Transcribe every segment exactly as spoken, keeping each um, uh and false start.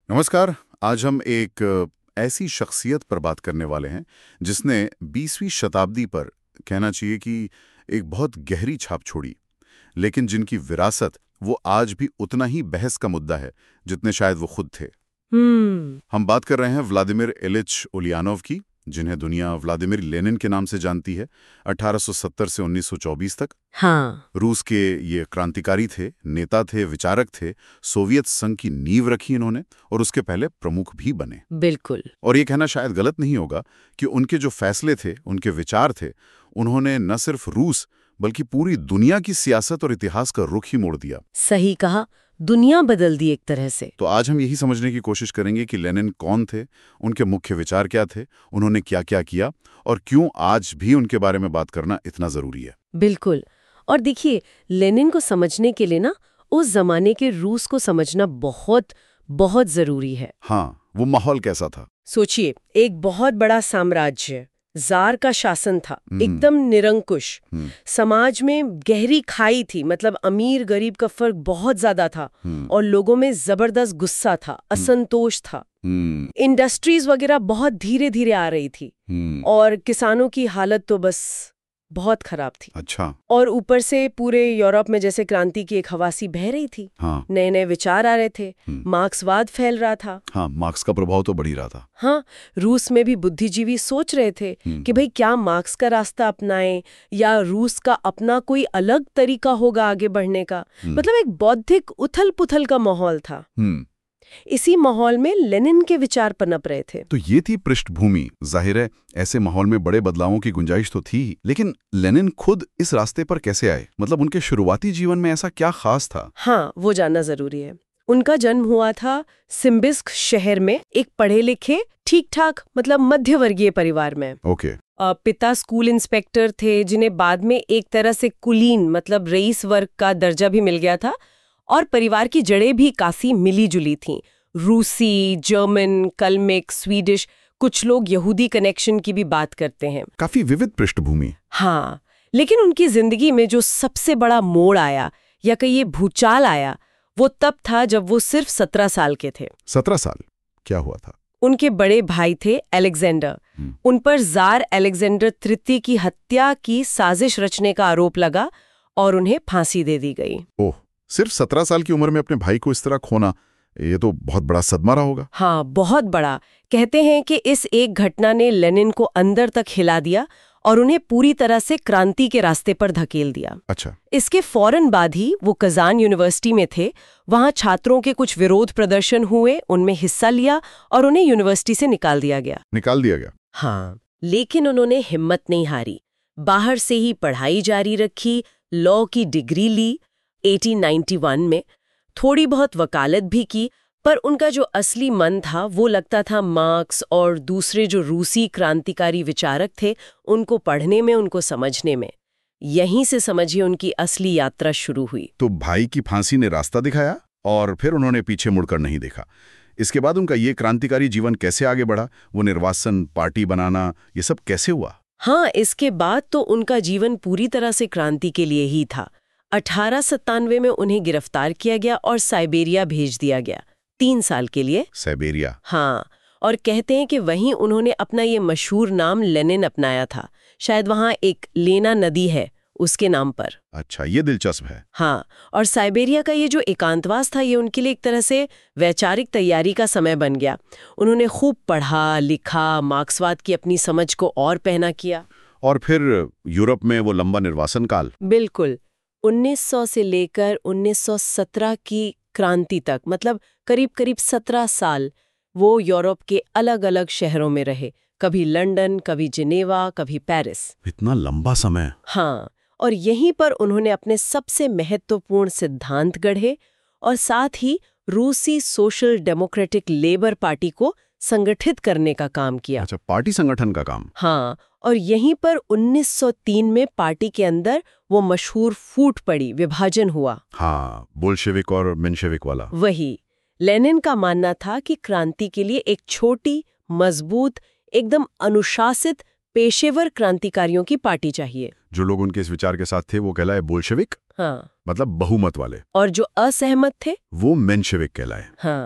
नमस्कार। आज हम एक अ, ऐसी शख्सियत पर बात करने वाले हैं जिसने बीसवीं शताब्दी पर कहना चाहिए कि एक बहुत गहरी छाप छोड़ी, लेकिन जिनकी विरासत वो आज भी उतना ही बहस का मुद्दा है जितने शायद वो खुद थे। हम्म। हम बात कर रहे हैं व्लादिमीर इलिच उलियानोव की, जिन्हें दुनिया व्लादिमीर लेनिन के नाम से जानती है। अठारह सौ सत्तर से उन्नीस सौ चौबीस तक हाँ। रूस के ये क्रांतिकारी थे, नेता थे, विचारक थे। सोवियत संघ की नींव रखी इन्होंने और उसके पहले प्रमुख भी बने। बिल्कुल। और ये कहना शायद गलत नहीं होगा कि उनके जो फैसले थे, उनके विचार थे, उन्होंने न सिर्फ रूस बल्कि पूरी दुनिया की सियासत और इतिहास का रुख ही मोड़ दिया। सही कहा, दुनिया बदल दी एक तरह से। तो आज हम यही समझने की कोशिश करेंगे कि लेनिन कौन थे, उनके मुख्य विचार क्या थे, उन्होंने क्या क्या किया और क्यों आज भी उनके बारे में बात करना इतना जरूरी है। बिल्कुल। और देखिए, लेनिन को समझने के लिए ना उस जमाने के रूस को समझना बहुत बहुत जरूरी है। हाँ, वो माहौल कैसा था? सोचिए, एक बहुत बड़ा साम्राज्य, जार का शासन था, एकदम निरंकुश। समाज में गहरी खाई थी, मतलब अमीर गरीब का फर्क बहुत ज्यादा था और लोगों में जबरदस्त गुस्सा था, असंतोष था। इंडस्ट्रीज वगैरह बहुत धीरे धीरे आ रही थी और किसानों की हालत तो बस बहुत खराब थी। अच्छा। और ऊपर से पूरे यूरोप में जैसे क्रांति की एक हवासी बह रही थी। हाँ। नए नए विचार आ रहे थे, मार्क्सवाद फैल रहा था। हाँ, मार्क्स का प्रभाव तो बढ़ ही रहा था। हाँ, रूस में भी बुद्धिजीवी सोच रहे थे कि भाई क्या मार्क्स का रास्ता अपनाएं या रूस का अपना कोई अलग तरीका होगा आगे बढ़ने का। मतलब एक बौद्धिक उथल पुथल का माहौल था। इसी माहौल में लेनिन के विचार पनप रहे थे। तो ये थी पृष्ठभूमि। जाहिर है ऐसे माहौल में बड़े बदलावों की गुंजाइश तो थी, लेकिन लेनिन खुद इस रास्ते पर कैसे आए? मतलब उनके शुरुआती जीवन में ऐसा क्या खास था? हाँ, वो जानना जरूरी है। उनका जन्म हुआ था सिम्बिस्क शहर में, एक पढ़े लिखे ठीक ठाक मतलब मध्य वर्गीय परिवार में। ओके। पिता स्कूल इंस्पेक्टर थे, जिन्हें बाद में एक तरह से कुलीन मतलब रईस वर्ग का दर्जा भी मिल गया था। और परिवार की जड़ें भी काफी मिली जुली थीं। रूसी, जर्मन, कलमिक, स्वीडिश, कुछ लोग यहूदी कनेक्शन की भी बात करते हैं। काफी विविध पृष्ठभूमि। हाँ, लेकिन उनकी जिंदगी में जो सबसे बड़ा मोड़ आया या कहिए भूचाल आया, वो तब था जब वो सिर्फ सत्रह साल के थे। सत्रह साल? क्या हुआ था? उनके बड़े भाई थे अलेक्जेंडर, उन पर जार अलेक्जेंडर तृतीय की हत्या की साजिश रचने का आरोप लगा और उन्हें फांसी दे दी गई। ओह, सिर्फ सत्रह साल की उम्र में अपने भाई को इस तरह खोना, ये तो बहुत बड़ा सदमा रहा होगा। हाँ, बहुत बड़ा। कहते हैं कि इस एक घटना ने लेनिन को अंदर तक हिला दिया और उन्हें पूरी तरह से क्रांति के रास्ते पर धकेल दिया। अच्छा। इसके फौरन बाद ही वो कजान यूनिवर्सिटी में थे। वहां छात्रों के कुछ विरोध प्रदर्शन हुए, उनमें हिस्सा लिया और उन्हें यूनिवर्सिटी से निकाल दिया गया। निकाल दिया गया? हाँ, लेकिन उन्होंने हिम्मत नहीं हारी। बाहर से ही पढ़ाई जारी रखी, लॉ की डिग्री ली अठारह सौ इक्यानवे में, थोड़ी बहुत वकालत भी की। पर उनका जो असली मन था वो लगता था मार्क्स और दूसरे जो रूसी क्रांतिकारी विचारक थे उनको पढ़ने में, उनको समझने में। यहीं से समझिए उनकी असली यात्रा शुरू हुई। तो भाई की फांसी ने रास्ता दिखाया और फिर उन्होंने पीछे मुड़कर नहीं देखा। इसके बाद उनका ये क्रांतिकारी जीवन कैसे आगे बढ़ा? वो निर्वासन, पार्टी बनाना, ये सब कैसे हुआ? हाँ, इसके बाद तो उनका जीवन पूरी तरह से क्रांति के लिए ही था। अठारह सत्तानवे में उन्हें गिरफ्तार किया गया और साइबेरिया भेज दिया गया तीन साल के लिए। साइबेरिया? हाँ, और कहते हैं कि वहीं उन्होंने अपना ये मशहूर नाम लेनिन अपनाया था। शायद वहाँ एक लेना नदी है उसके नाम पर। अच्छा, ये दिलचस्प है। हाँ, और साइबेरिया का ये जो एकांतवास था, ये उनके लिए एक तरह से वैचारिक तैयारी का समय बन गया। उन्होंने खूब पढ़ा लिखा, मार्क्सवाद की अपनी समझ को और पहना किया। और फिर यूरोप में वो लंबा निर्वासन काल? बिल्कुल। उन्नीस सौ से लेकर उन्नीस सौ सत्रह की क्रांति तक, मतलब करीब करीब सत्रह साल वो यूरोप के अलग अलग शहरों में रहे। कभी लंदन, कभी जिनेवा, कभी पेरिस। इतना लंबा समय? हाँ, और यहीं पर उन्होंने अपने सबसे महत्वपूर्ण सिद्धांत गढ़े और साथ ही रूसी सोशल डेमोक्रेटिक लेबर पार्टी को संगठित करने का काम किया। अच्छा, पार्टी संगठन का काम। हाँ, और यहीं पर उन्नीस सौ तीन में पार्टी के अंदर वो मशहूर फूट पड़ी, विभाजन हुआ। हाँ, बोल्शेविक और मेंशेविक वाला। वही। लेनिन का मानना था कि क्रांति के लिए एक छोटी, मजबूत, एकदम अनुशासित, पेशेवर क्रांतिकारियों की पार्टी चाहिए। जो लोग उनके इस विचार के साथ थे वो कहलाए बोल्शेविक। हाँ, मतलब बहुमत वाले। और जो असहमत थे वो मेंशेविक कहलाए। हाँ,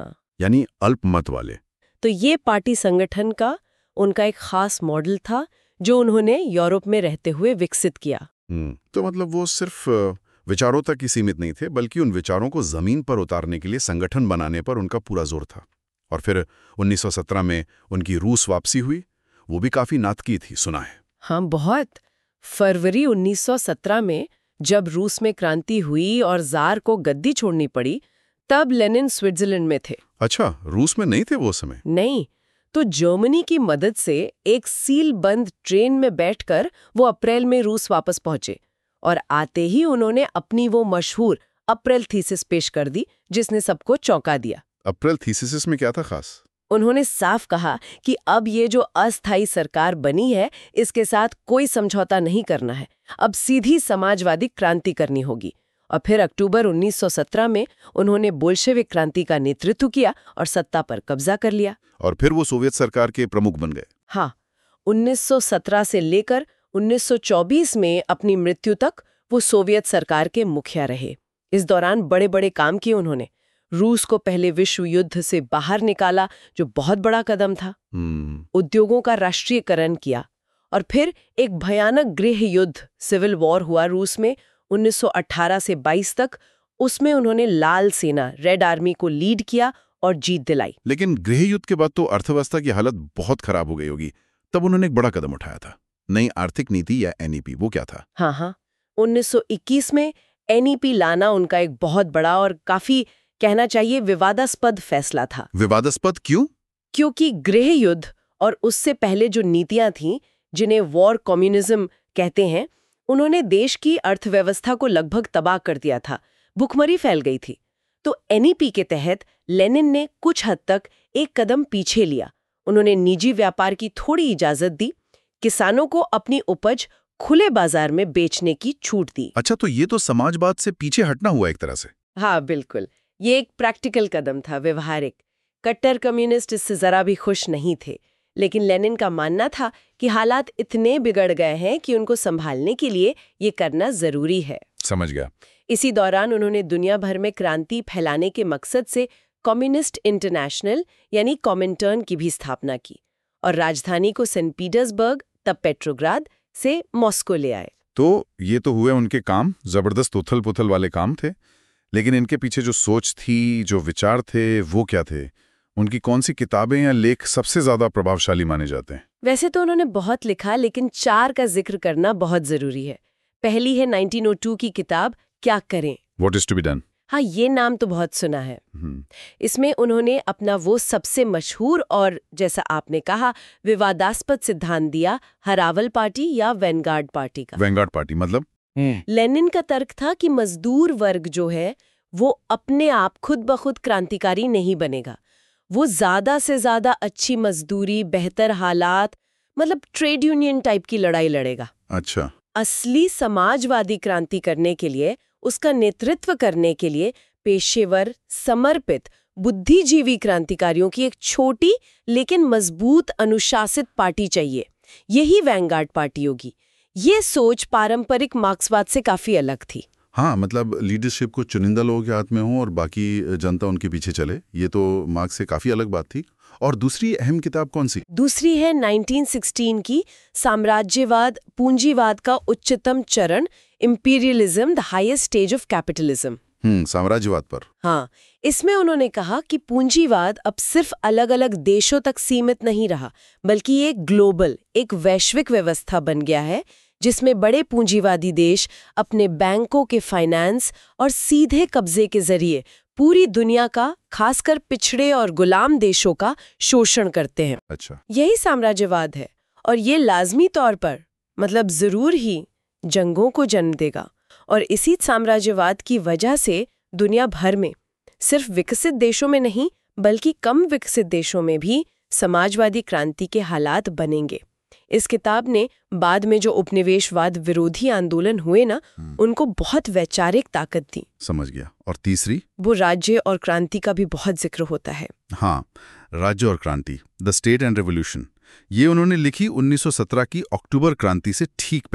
यानी अल्पमत वाले। तो ये पार्टी संगठन का उनका एक खास मॉडल था जो उन्होंने यूरोप में रहते हुए विकसित किया। तो मतलब वो सिर्फ विचारों तक ही सीमित नहीं थे, बल्कि उन विचारों को जमीन पर उतारने के लिए संगठन बनाने पर उनका पूरा जोर था। और फिर उन्नीस सौ सत्रह में उनकी रूस वापसी हुई, वो भी काफी नाटकीय थी, सुना है। हाँ, बहुत। फरवरी उन्नीस सौ सत्रह में जब रूस में क्रांति हुई और जार को गद्दी छोड़नी पड़ी, तब लेनिन स्विट्जरलैंड में थे। अच्छा, रूस में नहीं थे वो समय? नहीं, तो जर्मनी की मदद से एक सील बंद ट्रेन में बैठकर वो अप्रैल में रूस वापस पहुंचे और आते ही उन्होंने अपनी वो मशहूर अप्रैल थीसिस पेश कर दी, जिसने सबको चौंका दिया। अप्रैल थीसिस में क्या था खास? उन्होंने साफ कहा कि अब ये जो अस्थायी सरकार बनी है, इसके साथ कोई समझौता नहीं करना है, अब सीधी समाजवादी क्रांति करनी होगी। और फिर अक्टूबर उन्नीस सौ सत्रह में उन्होंने बोल्शेविक क्रांति का नेतृत्व किया और सत्ता पर कब्जा कर लिया। और फिर वो सोवियत सरकार के प्रमुख बन गए। हाँ, उन्नीस सौ सत्रह से लेकर उन्नीस सौ चौबीस में अपनी मृत्यु तक वो सोवियत सरकार के मुखिया रहे। इस दौरान बड़े बड़े काम किए उन्होंने। रूस को पहले विश्व युद्ध से बाहर निकाला, जो बहुत बड़ा कदम था। उद्योगों का राष्ट्रीयकरण किया और फिर एक भयानक गृह युद्ध, सिविल वॉर हुआ रूस में उन्नीस सौ अठारह से बाईस तक। उसमें उन्होंने लाल सेना, रेड आर्मी को लीड किया और जीत दिलाई। लेकिन गृह युद्ध के बाद तो अर्थव्यवस्था की हालत बहुत खराब हो गई होगी, तब उन्होंने एक बड़ा कदम उठाया था, नई आर्थिक नीति या एन ई पी। वो क्या था? हाँ हाँ उन्नीस सौ इक्कीस में एन ई पी लाना उनका एक बहुत बड़ा और काफी, कहना चाहिए, विवादास्पद फैसला था। विवादास्पद क्यों? क्योंकि गृह युद्ध और उससे पहले जो नीतियां थीं, जिन्हें वॉर कम्युनिज्म कहते हैं, उन्होंने देश की अर्थव्यवस्था को लगभग तबाह कर दिया था। भुखमरी फैल गई थी। तो एन ई पी के तहत लेनिन ने कुछ हद तक एक कदम पीछे लिया। उन्होंने निजी व्यापार की थोड़ी इजाजत दी, किसानों को अपनी उपज खुले बाजार में बेचने की छूट दी। अच्छा, तो ये तो समाजवाद से पीछे हटना हुआ एक तरह से। हाँ बिल्कुल, ये एक प्रैक्टिकल कदम था, व्यवहारिक। कट्टर कम्युनिस्ट इससे जरा भी खुश नहीं थे, लेकिन लेनिन का मानना था कि हालात इतने बिगड़ गए हैं कि उनको संभालने के लिए ये करना जरूरी है। समझ गया। इसी दौरान उन्होंने दुनिया भर में क्रांति फैलाने के मकसद से कम्युनिस्ट इंटरनेशनल यानी कॉमिंटर्न की भी स्थापना की और राजधानी को सेंट पीटर्सबर्ग, तब पेट्रोग्राद, से मॉस्को ले आए। तो ये तो हुए उनके काम, जबरदस्त उथल पुथल वाले काम थे। लेकिन इनके पीछे जो सोच थी, जो विचार थे, वो क्या थे? उनकी कौन सी किताबें या लेख सबसे ज्यादा प्रभावशाली माने जाते हैं? वैसे तो उन्होंने बहुत लिखा, लेकिन चार का जिक्र करना बहुत जरूरी है। पहली है नाइनटीन ओ टू की किताब क्या करें, what is to be done. हाँ, ये नाम तो बहुत सुना है। इसमें उन्होंने अपना वो सबसे मशहूर और, जैसा आपने कहा, विवादास्पद सिद्धांत दिया, हरावल पार्टी या वैनगार्ड पार्टी का। वैनगार्ड पार्टी मतलब? लेनिन का तर्क था कि मजदूर वर्ग जो है वो अपने आप खुद ब खुद क्रांतिकारी नहीं बनेगा। वो ज्यादा से ज्यादा अच्छी मजदूरी, बेहतर हालात, मतलब ट्रेड यूनियन टाइप की लड़ाई लड़ेगा। अच्छा। असली समाजवादी क्रांति करने के लिए, उसका नेतृत्व करने के लिए पेशेवर, समर्पित, बुद्धिजीवी क्रांतिकारियों की एक छोटी लेकिन मजबूत अनुशासित पार्टी चाहिए। यही वैनगार्ड पार्टी होगी। ये सोच पारंपरिक मार्क्सवाद से काफी अलग थी। हाँ, मतलब लीडरशिप को चुनिंदा लोगों के हाथ में हो और बाकी जनता उनके पीछे चले, ये तो मार्क्स से काफी अलग बात थी। और दूसरी अहम किताब कौन सी? दूसरी है नाइनटीन सिक्सटीन की साम्राज्यवाद, पूंजीवाद का उच्चतम चरण, imperialism, the highest stage of capitalism. हम्म साम्राज्यवाद पर। हाँ, इसमें उन्होंने कहा कि पूंजीवाद अब सिर्फ अलग अलग देशों तक सीमित नहीं रहा, बल्कि ये ग्लोबल, एक वैश्विक व्यवस्था बन गया है, जिसमें बड़े पूंजीवादी देश अपने बैंकों के फाइनेंस और सीधे कब्जे के जरिए पूरी दुनिया का, खासकर पिछड़े और गुलाम देशों का शोषण करते हैं। अच्छा। यही साम्राज्यवाद है और ये लाजमी तौर पर, मतलब जरूर ही, जंगों को जन्म देगा। और इसी साम्राज्यवाद की वजह से दुनिया भर में, सिर्फ विकसित देशों में नहीं बल्कि कम विकसित देशों में भी समाजवादी क्रांति के हालात बनेंगे। इस किताब ने बाद में जो उपनिवेशवाद विरोधी आंदोलन हुए ना, उनको बहुत वैचारिक ताकत दी। समझ गया। और तीसरी? वो राज्य और क्रांति का भी बहुत जिक्र होता है। हाँ, राज्य और क्रांति, द स्टेट एंड रेवोल्यूशन। ये उन्होंने लिखी उन्नीस सौ सत्रह की अक्टूबर क्रांति से ठीक पहले,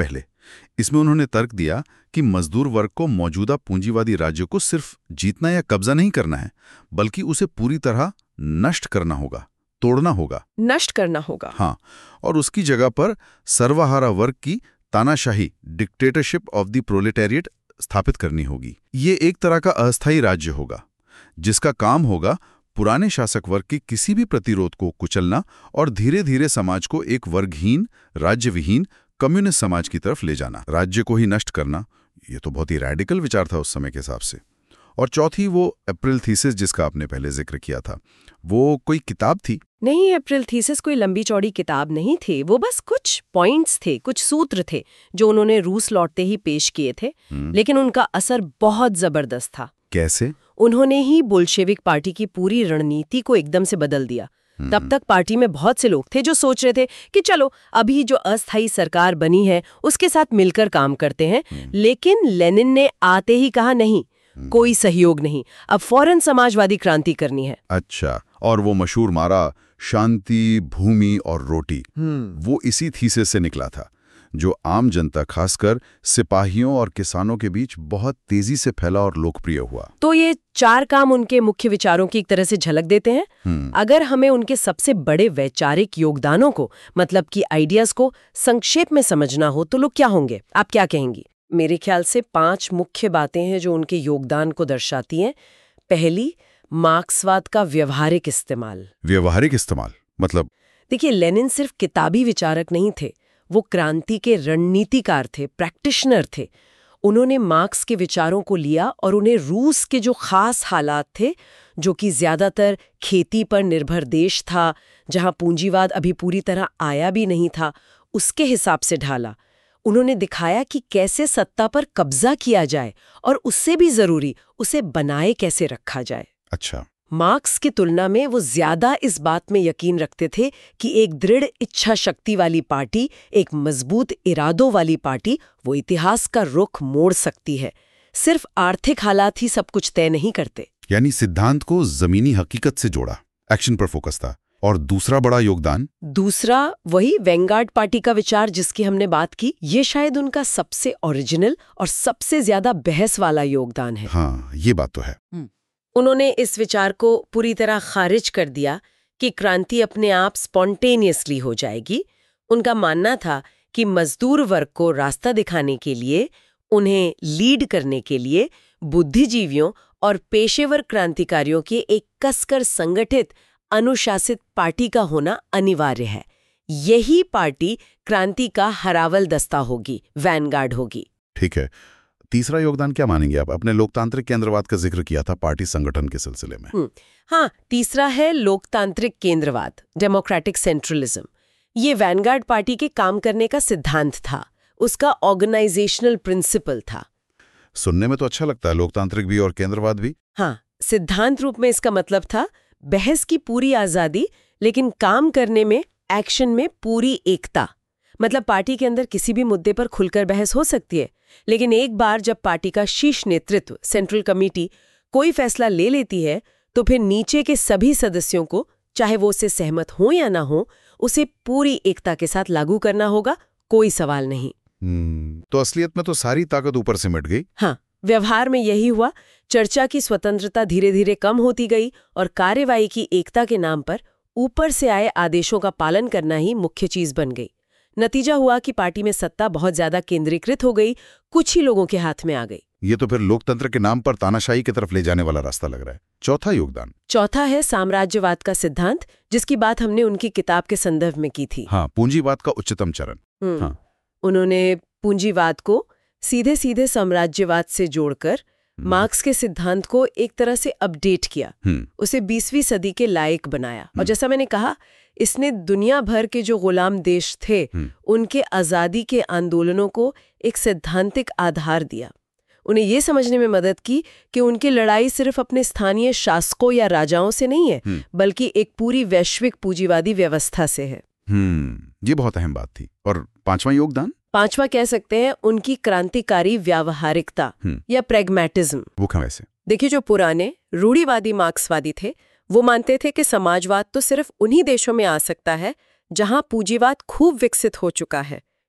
इसमें उन्होंने तर्क दिया कि मजदूर वर्ग को मौजूदा पूंजीवादी राज्य को सिर्फ जीतना या कब्जा नहीं करना है, बल्कि उसे पूरी तरह नष्ट करना होगा, तोड़ना होगा। नष्ट करना होगा। हाँ, और उसकी जगह पर सर्वहारा वर्ग की तानाशाही, डिक्टेटरशिप ऑफ द प्रोलेटेरिएट स्थापित करनी होगी। ये एक तरह का अस्थायी राज्य होगा जिसका काम होगा पुराने शासक वर्ग के किसी भी प्रतिरोध को कुचलना और धीरे धीरे समाज को एक वर्गहीन, राज्यविहीन कम्युनिस्ट समाज की तरफ ले जाना। राज्य को ही नष्ट करना, ये तो बहुत ही रैडिकल विचार था उस समय के हिसाब से। और चौथी वो अप्रैल थीसिस जिसका आपने पहले जिक्र किया था, वो कोई किताब थी? नहीं, अप्रैल थीसिस कोई लंबी चौड़ी किताब नहीं थी। वो बस कुछ पॉइंट्स थे, कुछ सूत्र थे जो उन्होंने रूस लौटते ही पेश किए थे, लेकिन उनका असर बहुत जबरदस्त था। कैसे? उन्होंने ही बोल्शेविक पार्टी की पूरी रणनीति को एकदम से बदल दिया। तब तक पार्टी में बहुत से लोग थे जो सोच रहे थे कि चलो अभी जो अस्थायी सरकार बनी है उसके साथ मिलकर काम करते हैं, लेकिन लेनिन ने आते ही कहा नहीं, कोई सहयोग नहीं, अब फौरन समाजवादी क्रांति करनी है। अच्छा, और वो मशहूर मारा शांति, भूमि और रोटी, वो इसी थीसिस से निकला था, जो आम जनता खासकर सिपाहियों और किसानों के बीच बहुत तेजी से फैला और लोकप्रिय हुआ। तो ये चार काम उनके मुख्य विचारों की एक तरह से झलक देते हैं। अगर हमें उनके सबसे बड़े वैचारिक योगदानों को, मतलब कि आइडियाज को संक्षेप में समझना हो तो लोग क्या होंगे? आप क्या कहेंगी? मेरे ख्याल से पांच मुख्य बातें हैं जो उनके योगदान को दर्शाती हैं। पहली, मार्क्सवाद का व्यवहारिक इस्तेमाल। व्यवहारिक इस्तेमाल मतलब? देखिए, लेनिन सिर्फ किताबी विचारक नहीं थे, वो क्रांति के रणनीतिकार थे, प्रैक्टिशनर थे। उन्होंने मार्क्स के विचारों को लिया और उन्हें रूस के जो खास हालात थे, जो कि ज्यादातर खेती पर निर्भर देश था, जहां पूंजीवाद अभी पूरी तरह आया भी नहीं था, उसके हिसाब से ढाला। उन्होंने दिखाया कि कैसे सत्ता पर कब्जा किया जाए और उससे भी जरूरी, उसे बनाए कैसे रखा जाए। अच्छा। मार्क्स की तुलना में वो ज्यादा इस बात में यकीन रखते थे कि एक दृढ़ इच्छा शक्ति वाली पार्टी, एक मजबूत इरादों वाली पार्टी, वो इतिहास का रुख मोड़ सकती है। सिर्फ आर्थिक हालात ही सब कुछ तय नहीं करते। यानी सिद्धांत को जमीनी हकीकत से जोड़ा, एक्शन पर फोकस था। और दूसरा बड़ा योगदान? दूसरा वही वैंगार्ड पार्टी का विचार जिसकी हमने बात की। ये शायद उनका सबसे ओरिजिनल और सबसे ज्यादा बहस वाला योगदान है। हाँ, ये बात तो है। उन्होंने इस विचार को पूरी तरह खारिज कर दिया कि क्रांति अपने आप स्पॉन्टेनियसली हो जाएगी। उनका मानना था कि मजदूर वर्ग को रास्ता दिखाने के लिए, उन्हें लीड करने के लिए बुद्धिजीवियों और पेशेवर क्रांतिकारियों के एक कसकर संगठित, अनुशासित पार्टी का होना अनिवार्य है। यही पार्टी क्रांति का हरावल दस्ता होगी, वैनगार्ड होगी। ठीक है। तीसरा योगदान क्या मानेंगे आप? अपने लोकतांत्रिक केंद्रवाद का जिक्र किया था पार्टी संगठन के सिलसिले में। हाँ, तीसरा है लोकतांत्रिक केंद्रवाद, डेमोक्रेटिक सेंट्रलिज्म। ये वैनगार्ड पार्टी के काम करने का सिद्धांत था, उसका ऑर्गेनाइजेशनल प्रिंसिपल था। सुनने में तो अच्छा लगता है, लोकतांत्रिक भी और केंद्रवाद भी। हाँ, सिद्धांत रूप में इसका मतलब था बहस की पूरी आजादी, लेकिन काम करने में, एक्शन में पूरी एकता। मतलब पार्टी के अंदर किसी भी मुद्दे पर खुलकर बहस हो सकती है, लेकिन एक बार जब पार्टी का शीर्ष नेतृत्व, सेंट्रल कमेटी, कोई फैसला ले लेती है, तो फिर नीचे के सभी सदस्यों को, चाहे वो उससे सहमत हो या ना हो, उसे पूरी एकता के साथ लागू करना होगा, कोई सवाल नहीं। hmm, तो असलियत में तो सारी ताकत ऊपर से मिट गई। हाँ, व्यवहार में यही हुआ। चर्चा की स्वतंत्रता धीरे धीरे कम होती गई और कार्यवाही की एकता के नाम पर ऊपर से आए आदेशों का पालन करना ही मुख्य चीज बन गई। नतीजा हुआ कि पार्टी में सत्ता बहुत ज्यादा केंद्रीकृत हो गई, कुछ ही लोगों के हाथ में आ गई। ये तो फिर लोकतंत्र के नाम पर तानाशाही की तरफ ले जाने वाला रास्ता लग रहा है। चौथा योगदान? चौथा है साम्राज्यवाद का सिद्धांत, जिसकी बात हमने उनकी किताब के संदर्भ में की थी। हाँ, पूंजीवाद का उच्चतम चरण। हाँ। उन्होंने पूंजीवाद को सीधे सीधे साम्राज्यवाद से जोड़कर मार्क्स के सिद्धांत को एक तरह से अपडेट किया, उसे बीसवीं सदी के लायक बनाया। और जैसा मैंने कहा, इसने दुनिया भर के जो गुलाम देश थे उनके आज़ादी के आंदोलनों को एक सैद्धांतिक आधार दिया। उन्हें ये समझने में मदद की कि उनकी लड़ाई सिर्फ अपने स्थानीय शासकों या राजाओं से नहीं है, बल्कि एक पूरी वैश्विक पूंजीवादी व्यवस्था से है। हम्म ये बहुत अहम बात थी। और पांचवा योगदान? पांचवा कह सकते हैं उनकी क्रांतिकारी व्यावहारिकता या प्रैग्मैटिज्म। वो कहाँ वैसे? देखिए, जो पुराने रूढ़िवादी मार्क्सवादी थे वो मानते थे कि समाजवाद तो सिर्फ उन्हीं देशों में आ सकता है जहां पूंजीवाद खूब विकसित हो चुका है,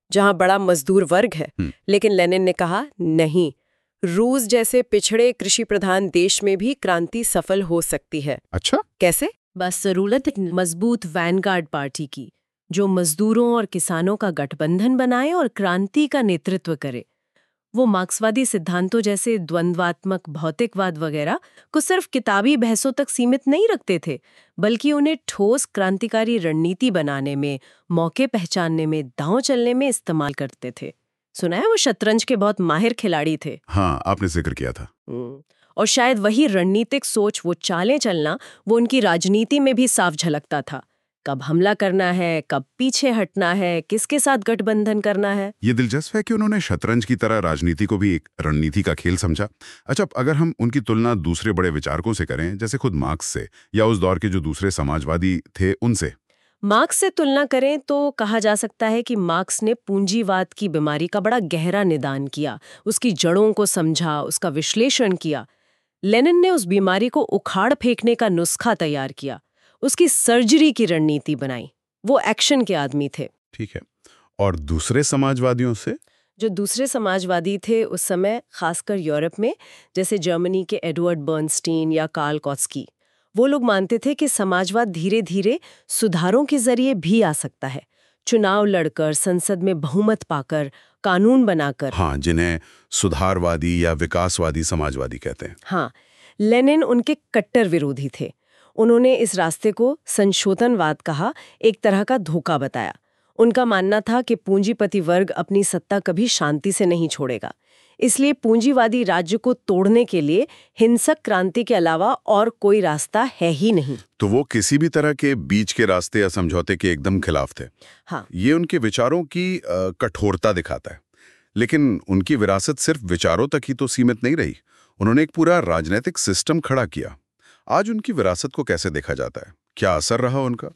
जहां बड़ा मजदूर वर्ग है। लेकिन लेनिन ने कहा नहीं, रूस जैसे पिछड़े कृषि प्रधान देश में भी क्रांति सफल हो सकती है। अच्छा, कैसे? बस जरूरत एक मजबूत वैनगार्ड पार्टी की, जो मजदूरों और किसानों का गठबंधन बनाए और क्रांति का नेतृत्व करे। वो मार्क्सवादी सिद्धांतों जैसे द्वंद्वात्मक भौतिकवाद वगैरह को सिर्फ किताबी बहसों तक सीमित नहीं रखते थे, बल्कि उन्हें ठोस क्रांतिकारी रणनीति बनाने में, मौके पहचानने में, दांव चलने में इस्तेमाल करते थे। सुना है वो शतरंज के बहुत माहिर खिलाड़ी थे। हाँ, आपने जिक्र किया था। और शायद वही रणनीतिक सोच, वो चालें चलना, वो उनकी राजनीति में भी साफ झलकता था। कब हमला करना है, कब पीछे हटना है, किसके साथ गठबंधन करना है। ये दिलचस्प है कि उन्होंने शतरंज की तरह राजनीति को भी एक रणनीति का खेल समझा। अच्छा, अगर हम उनकी तुलना दूसरे बड़े विचारकों से करें, जैसे खुद मार्क्स से या उस दौर के जो दूसरे समाजवादी थे उनसे, मार्क्स से तुलना करें तो कहा जा सकता है कि मार्क्स ने पूंजीवाद की बीमारी का बड़ा गहरा निदान किया, उसकी जड़ों को समझा, उसका विश्लेषण किया। लेनिन ने उस बीमारी को उखाड़ फेंकने का नुस्खा तैयार किया, उसकी सर्जरी की रणनीति बनाई। वो एक्शन के आदमी थे। ठीक है। और दूसरे समाजवादियों से? जो दूसरे समाजवादी थे उस समय, खासकर यूरोप में, जैसे जर्मनी के एडवर्ड बर्नस्टीन या कार्ल कौत्स्की, वो लोग मानते थे कि समाजवाद धीरे धीरे सुधारों के जरिए भी आ सकता है, चुनाव लड़कर, संसद में बहुमत पाकर, कानून बनाकर। हाँ, जिन्हें सुधारवादी या विकासवादी समाजवादी कहते हैं। हाँ, लेनिन उनके कट्टर विरोधी थे। उन्होंने इस रास्ते को संशोधनवाद कहा, एक तरह का धोखा बताया। उनका मानना था कि पूंजीपति वर्ग अपनी सत्ता कभी शांति से नहीं छोड़ेगा, इसलिए पूंजीवादी राज्य को तोड़ने के लिए हिंसक क्रांति के अलावा और कोई रास्ता है ही नहीं। तो वो किसी भी तरह के बीच के रास्ते या समझौते के एकदम खिलाफ थे। हाँ, ये उनके विचारों की आ, कठोरता दिखाता है। लेकिन उनकी विरासत सिर्फ विचारों तक ही तो सीमित नहीं रही, उन्होंने एक पूरा राजनीतिक सिस्टम खड़ा किया। आज उनकी विरासत को कैसे देखा जाता है? क्या असर रहा उनका?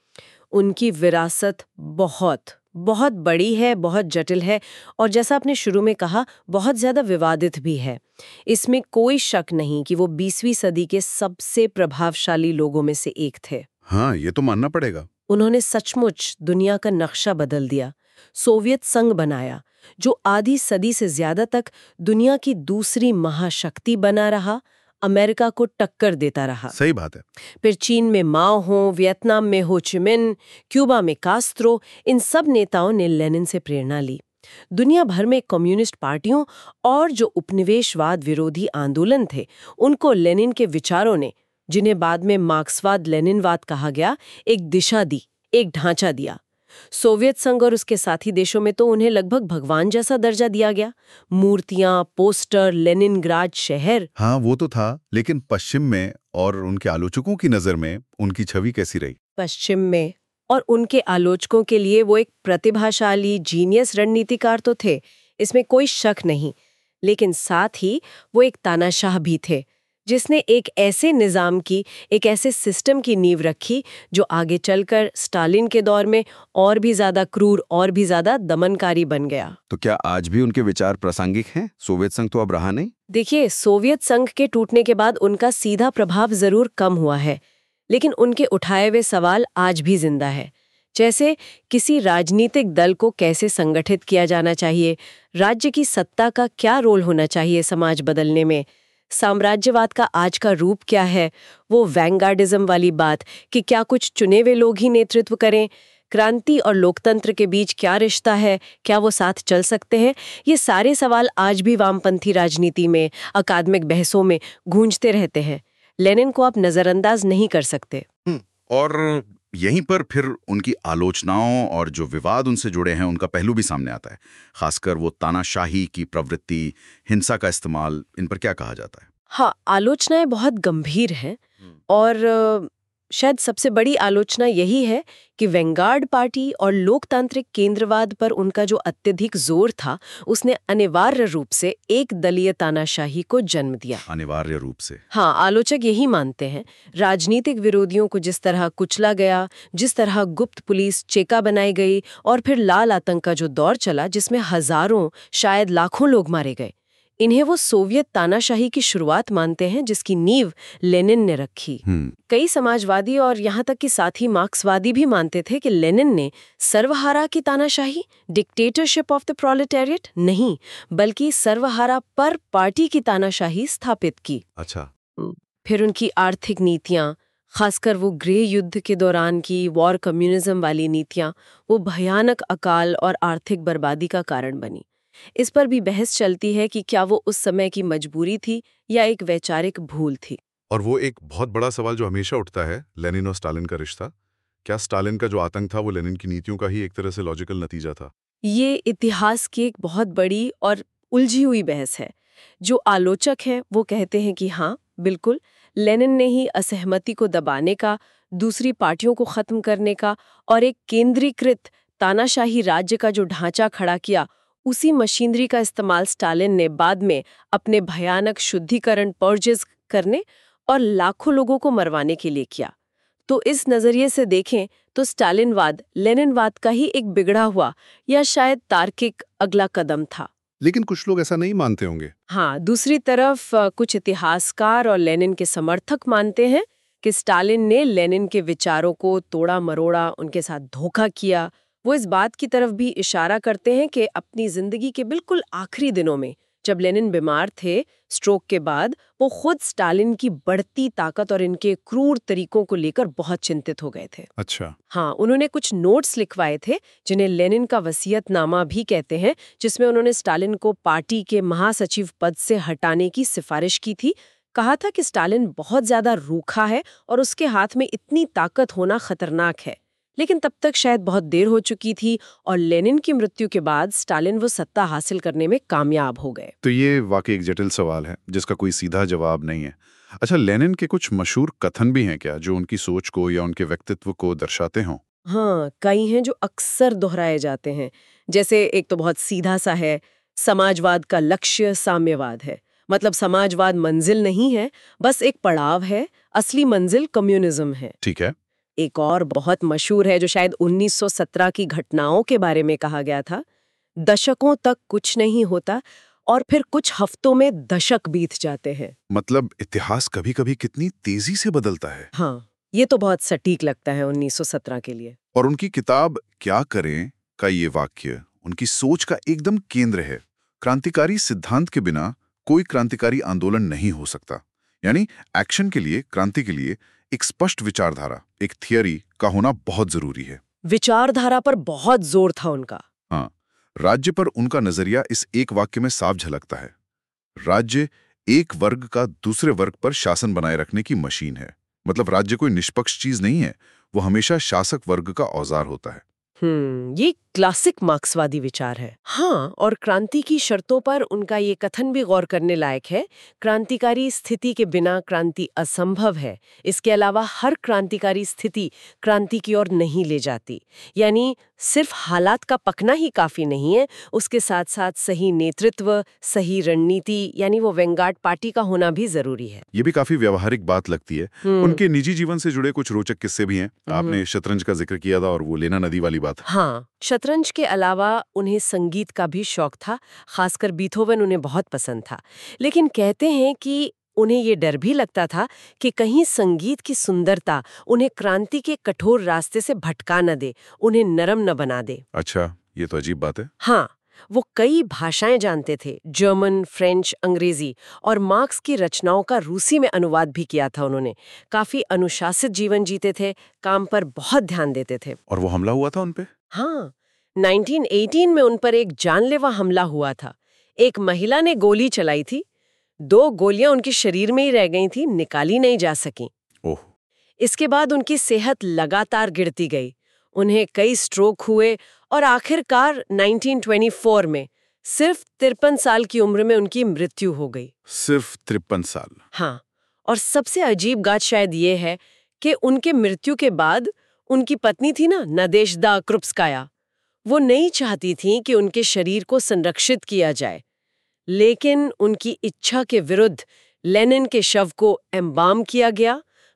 उनकी विरासत बहुत बहुत बड़ी है, बहुत जटिल है, और जैसा आपने शुरू में कहा, बहुत ज्यादा विवादित भी है। इसमें कोई शक नहीं कि वो बीसवीं सदी के सबसे प्रभावशाली लोगों में से एक थे। हाँ, ये तो मानना पड़ेगा। उन्होंने सचमुच दुनिया का नक्शा बदल दिया, सोवियत संघ बनाया, जो आधी सदी से ज्यादा तक दुनिया की दूसरी महाशक्ति बना रहा, अमेरिका को टक्कर देता रहा। सही बात है। फिर चीन में माओ हो, वियतनाम में हो ची मिन, क्यूबा में कास्त्रो, इन सब नेताओं ने लेनिन से प्रेरणा ली। दुनिया भर में कम्युनिस्ट पार्टियों और जो उपनिवेशवाद विरोधी आंदोलन थे, उनको लेनिन के विचारों ने, जिन्हें बाद में मार्क्सवाद लेनिनवाद कहा गया, एक दिशा दी, एक ढांचा दिया। सोवियत संघ और उसके साथी देशों में तो उन्हें लगभग भगवान जैसा दर्जा दिया गया। मूर्तियां, पोस्टर, लेनिनग्राड शहर। हाँ, वो तो था, लेकिन पश्चिम में और उनके आलोचकों की नजर में उनकी छवि कैसी रही? पश्चिम में और उनके आलोचकों के लिए वो एक प्रतिभाशाली, जीनियस रणनीतिकार तो थे, इसमें कोई शक नहीं, लेकिन साथ ही वो एक तानाशाह भी थे, जिसने एक ऐसे निजाम की, एक ऐसे सिस्टम की नींव रखी जो आगे चलकर स्टालिन के दौर में और भी ज्यादा क्रूर और भी ज्यादा दमनकारी बन गया। तो क्या आज भी उनके विचार प्रासंगिक हैं? सोवियत संघ तो अब रहा नहीं। देखिए, सोवियत संघ के टूटने के बाद उनका सीधा प्रभाव जरूर कम हुआ है, लेकिन उनके उठाए हुए सवाल आज भी जिंदा है। जैसे किसी राजनीतिक दल को कैसे संगठित किया जाना चाहिए, राज्य की सत्ता का क्या रोल होना चाहिए समाज बदलने में, साम्राज्यवाद का आज का रूप क्या है, वो वैंगार्डिज्म वाली बात कि क्या कुछ चुने हुए लोग ही नेतृत्व करें, क्रांति और लोकतंत्र के बीच क्या रिश्ता है, क्या वो साथ चल सकते हैं, ये सारे सवाल आज भी वामपंथी राजनीति में, अकादमिक बहसों में गूंजते रहते हैं। लेनिन को आप नजरअंदाज नहीं कर सकते। और यहीं पर फिर उनकी आलोचनाओं और जो विवाद उनसे जुड़े हैं उनका पहलू भी सामने आता है, खासकर वो तानाशाही की प्रवृत्ति, हिंसा का इस्तेमाल, इन पर क्या कहा जाता है? हाँ, आलोचनाएं बहुत गंभीर हैं, और शायद सबसे बड़ी आलोचना यही है कि वैंगार्ड पार्टी और लोकतांत्रिक केंद्रवाद पर उनका जो अत्यधिक जोर था, उसने अनिवार्य रूप से एक दलीय तानाशाही को जन्म दिया। अनिवार्य रूप से? हाँ, आलोचक यही मानते हैं। राजनीतिक विरोधियों को जिस तरह कुचला गया, जिस तरह गुप्त पुलिस चेका बनाई गई, और फिर लाल आतंक का जो दौर चला जिसमें हजारों, शायद लाखों लोग मारे गए, इन्हें वो सोवियत तानाशाही की शुरुआत मानते हैं जिसकी नींव लेनिन ने रखी। हम्म कई समाजवादी और यहाँ तक कि साथ ही मार्क्सवादी भी मानते थे कि लेनिन ने सर्वहारा की तानाशाही, डिक्टेटरशिप ऑफ द प्रोलेटेरिएट नहीं, बल्कि सर्वहारा पर पार्टी की तानाशाही स्थापित की। अच्छा। फिर उनकी आर्थिक नीतियाँ, खासकर वो गृह युद्ध के दौरान की वॉर कम्युनिज्म वाली नीतियाँ, वो भयानक अकाल और आर्थिक बर्बादी का कारण बनी। इस पर भी बहस चलती है कि क्या वो उस समय की मजबूरी थी या एक वैचारिक भूल थी। और वो एक बहुत बड़ा सवाल जो हमेशा उठता है, लेनिन और स्टालिन का रिश्ता। क्या स्टालिन का जो आतंक था वो लेनिन की नीतियों का ही एक तरह से लॉजिकल नतीजा था? ये इतिहास की एक बहुत बड़ी और उलझी हुई बहस है। जो आलोचक हैं वो कहते हैं कि हाँ बिल्कुल, लेनिन ने ही असहमति को दबाने का, दूसरी पार्टियों को खत्म करने का और एक केंद्रीकृत तानाशाही राज्य का जो ढांचा खड़ा किया, उसी मशीनरी का इस्तेमाल स्टालिन ने बाद में अपने भयानक शुद्धिकरण पर्जेस करने और लाखों लोगों को मरवाने के लिए किया। तो इस नजरिए से देखें तो स्टालिनवाद लेनिनवाद का ही एक बिगड़ा हुआ या शायद तार्किक अगला कदम था। लेकिन कुछ लोग ऐसा नहीं मानते होंगे। हाँ, दूसरी तरफ कुछ इतिहासकार और लेनिन के समर्थक मानते हैं कि स्टालिन ने लेनिन के विचारों को तोड़ा मरोड़ा, उनके साथ धोखा किया। वो इस बात की तरफ भी इशारा करते हैं कि अपनी जिंदगी के बिल्कुल आखिरी दिनों में, जब लेनिन बीमार थे स्ट्रोक के बाद, वो खुद स्टालिन की बढ़ती ताकत और इनके क्रूर तरीकों को लेकर बहुत चिंतित हो गए थे। अच्छा। हाँ, उन्होंने कुछ नोट्स लिखवाए थे जिन्हें लेनिन का वसीयतनामा भी कहते हैं, जिसमें उन्होंने स्टालिन को पार्टी के महासचिव पद से हटाने की सिफारिश की थी। कहा था कि स्टालिन बहुत ज्यादा रूखा है और उसके हाथ में इतनी ताकत होना खतरनाक है। लेकिन तब तक शायद बहुत देर हो चुकी थी और लेनिन की मृत्यु के बाद स्टालिन वो सत्ता हासिल करने में कामयाब हो गए। तो ये वाकई एक जटिल सवाल है जिसका कोई सीधा जवाब नहीं है। अच्छा, लेनिन के कुछ मशहूर कथन भी हैं क्या जो उनकी सोच को या उनके व्यक्तित्व को दर्शाते हों? हाँ, कई हैं जो अक्सर दोहराए जाते हैं। जैसे एक तो बहुत सीधा सा है, समाजवाद का लक्ष्य साम्यवाद है। मतलब समाजवाद मंजिल नहीं है, बस एक पड़ाव है, असली मंजिल कम्युनिज्म है। ठीक है। एक और बहुत मशहूर है जो शायद उन्नीस सौ सत्रह की घटनाओं के बारे में कहा गया था, दशकों तक कुछ नहीं होता और फिर कुछ हफ्तों में दशक बीत जाते हैं। मतलब इतिहास कभी-कभी कितनी तेजी से बदलता है। हाँ, ये तो बहुत सटीक लगता है उन्नीस सौ सत्रह के लिए। और उनकी किताब क्या करें का ये वाक्य उनकी सोच का एकदम केंद्र है। क्रांतिकारी सिद्धांत के बिना कोई क्रांतिकारी आंदोलन नहीं हो सकता। यानी एक्शन के लिए, क्रांति के लिए एक स्पष्ट विचारधारा, एक थियरी का होना बहुत जरूरी है। विचारधारा पर बहुत जोर था उनका। हाँ, राज्य पर उनका नजरिया इस एक वाक्य में साफ झलकता है। राज्य एक वर्ग का दूसरे वर्ग पर शासन बनाए रखने की मशीन है। मतलब राज्य कोई निष्पक्ष चीज नहीं है, वो हमेशा शासक वर्ग का औजार होता है। हम्म ये क्लासिक मार्क्सवादी विचार है। हाँ, और क्रांति की शर्तों पर उनका ये कथन भी गौर करने लायक है, क्रांतिकारी स्थिति के बिना क्रांति असंभव है। इसके अलावा हर क्रांतिकारी स्थिति क्रांति की ओर नहीं ले जाती। यानी सिर्फ हालात का पकना ही काफी नहीं है, उसके साथ साथ सही नेतृत्व, सही रणनीति, यानी वो वेंगार्ड पार्टी का होना भी जरूरी है। ये भी काफी व्यावहारिक बात लगती है। उनके निजी जीवन से जुड़े कुछ रोचक किस्से भी हैं। आपने शतरंज का जिक्र किया था और वो लेना नदी वाली बात। हाँ, शतरंज के अलावा उन्हें संगीत का भी शौक था, खासकर बीथोवन उन्हें बहुत पसंद था। लेकिन कहते हैं कि उन्हें ये डर भी लगता था कि कहीं संगीत की सुंदरता उन्हें क्रांति के कठोर रास्ते से भटका न दे, उन्हें नरम न बना दे। अच्छा, ये तो अजीब बात है। हाँ, वो कई भाषाएं जानते थे, जर्मन, फ्रेंच, अंग्रेजी, और मार्क्स की रचनाओं का रूसी में अनुवाद भी किया था उन्होंने। काफी अनुशासित जीवन जीते थे, काम पर बहुत ध्यान देते थे। और वो हमला हुआ था उनपे? हाँ, उन्नीस सौ अठारह में उन पर एक जानलेवा हमला हुआ था। एक महिला ने गोली चलाई थी, दो गोलियां उनके शरीर में ही रह गई थी, निकाली नहीं जा सकी। ओह। इसके बाद उनकी सेहत लगातार गिरती गई, उन्हें कई स्ट्रोक हुए और आखिरकार उन्नीस सौ चौबीस में सिर्फ तिरपन साल की उम्र में उनकी मृत्यु हो गई। सिर्फ तिरपन साल? हाँ, और सबसे अजीब बात शायद ये है कि उनके मृत्यु के बाद उनकी पत्नी थी ना, नदेशदा क्रुप्स्काया, वो नहीं चाहती थी कि उनके शरीर को संरक्षित किया जाए, लेकिन उनकी इच्छा के विरुद्ध लेनिन के शव को एम्बाम किया गया,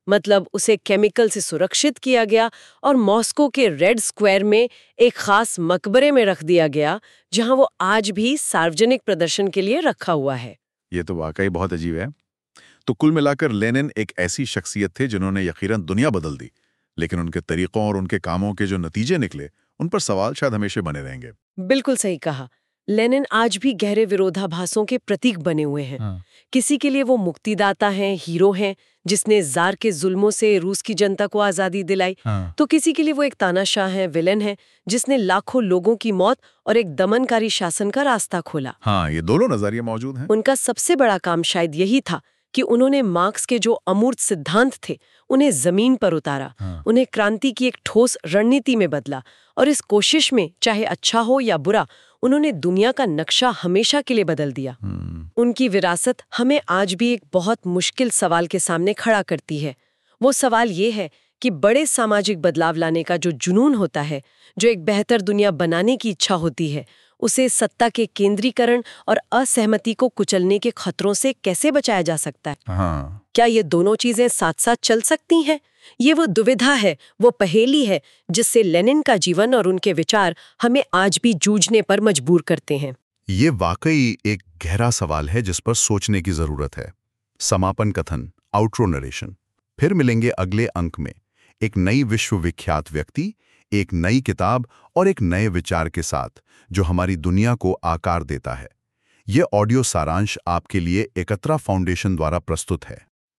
मतलब उसे केमिकल से सुरक्षित किया गया और मॉस्को के रेड स्क्वायर में एक खास मकबरे में रख दिया गया, जहां वो आज भी सार्वजनिक प्रदर्शन के लिए रखा हुआ है। ये तो वाकई बहुत अजीब है। तो कुल मिलाकर लेनिन एक ऐसी शख्सियत थे जिन्होंने यकीनन दुनिया बदल दी, लेकिन उनके तरीकों और उनके कामों के जो नतीजे निकले उन पर सवाल शायद हमेशा बने रहेंगे। बिल्कुल सही कहा। लेनिन आज भी गहरे विरोधाभासों के प्रतीक बने हुए हैं। हाँ। किसी के लिए वो मुक्तिदाता हैं, हीरो हैं, जिसने जार के जुल्मों से रूस की जनता को आजादी दिलाई। हाँ। तो किसी के लिए वो एक तानाशाह है, विलेन है, जिसने लाखों लोगों की मौत और एक दमनकारी शासन का रास्ता खोला। हाँ, ये दोनों नजरिए मौजूद हैं। उनका सबसे बड़ा काम शायद यही था कि उन्होंने मार्क्स के जो अमूर्त सिद्धांत थे उन्हें जमीन पर उतारा। हाँ। उन्हें क्रांति की एक ठोस रणनीति में बदला, और इस कोशिश में, चाहे अच्छा हो या बुरा, उन्होंने दुनिया का नक्शा हमेशा के लिए बदल दिया। उनकी विरासत हमें आज भी एक बहुत मुश्किल सवाल के सामने खड़ा करती है। वो सवाल ये है कि बड़े सामाजिक बदलाव लाने का जो जुनून होता है, जो एक बेहतर दुनिया बनाने की इच्छा होती है, उसे सत्ता के केंद्रीकरण और असहमति को कुचलने के खतरों से कैसे बचाया जा सकता है? हाँ। क्या ये दोनों चीजें साथ साथ चल सकती हैं? ये वो दुविधा है, वो पहेली है, जिससे लेनिन का जीवन और उनके विचार हमें आज भी जूझने पर मजबूर करते हैं। ये वाकई एक गहरा सवाल है जिस पर सोचने की जरूरत है। समापन कथन, आउट्रो नरेशन। फिर मिलेंगे अगले अंक में एक नई विश्वविख्यात व्यक्ति, एक नई किताब और एक नए विचार के साथ जो हमारी दुनिया को आकार देता है। ये ऑडियो सारांश आपके लिए एकत्रा फाउंडेशन द्वारा प्रस्तुत है।